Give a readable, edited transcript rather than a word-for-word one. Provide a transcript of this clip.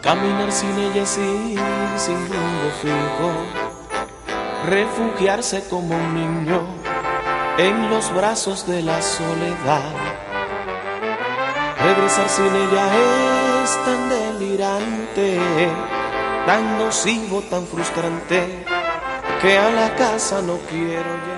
Caminar sin ella es ir sin rumbo fijo, refugiarse como un niño en los brazos de la soledad. Regresar sin ella es tan delirante, tan nocivo, tan frustrante, que a la casa no quiero llegar.